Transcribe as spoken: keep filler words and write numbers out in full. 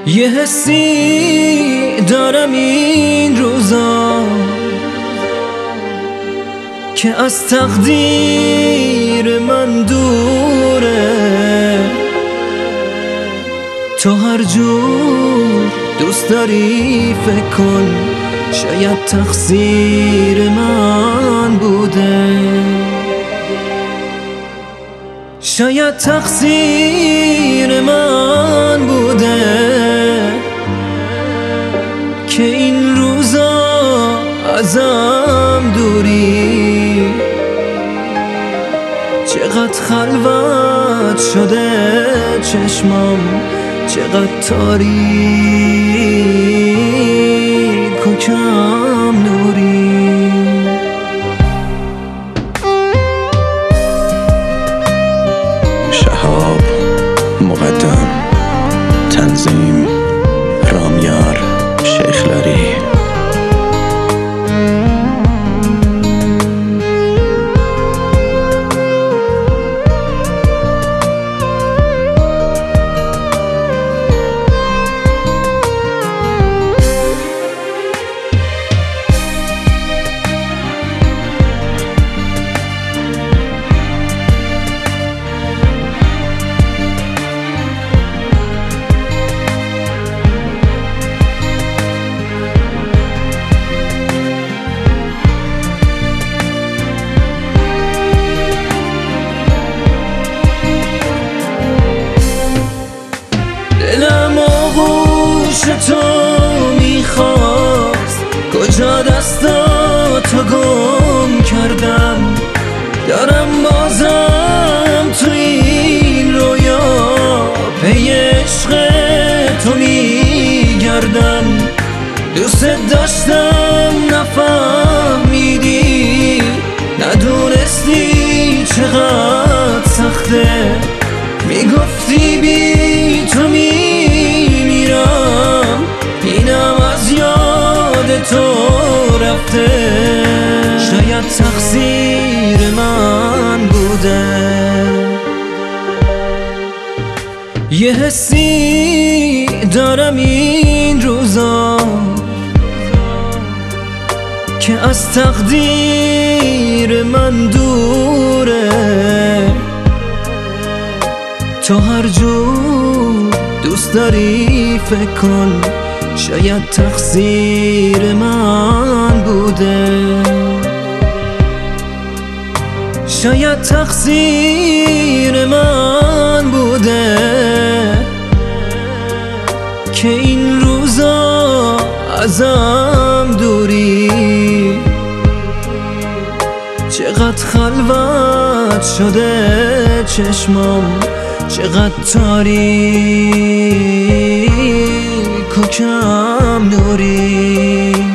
یه حسی دارم این روزا که از تقدیر من دوره. تو هر جور دوست داری فکر کن، شاید تقصیر من بوده، شاید تقصیر من بوده که این روزا ازم دوری. چقدر خلوت شده چشمام، چقدر تاریک و کم نوری. شهاب مقدم، تنظیم رامیار شیخلری. دلم آغوش تو میخواست، کجا دستاتو گم کردم. دارم بازم تو این رویا پی عشق تو میگردم. دوست داشتم نفهمیدی، ندونستی چقدر سخته. میگفتی بی تو میمیرم، اینم از یاد تو رفته. شاید تقصیر من بوده. یه حسی دارم این روزا که از تقدیر من دوره. تو هر جور دوست داری فکر کن، شاید تقصیر من بوده، شاید تقصیر من بوده که این روزا ازم دوری. چقدر خلوت شده چشمام، چقدر تاریک و کم نوری.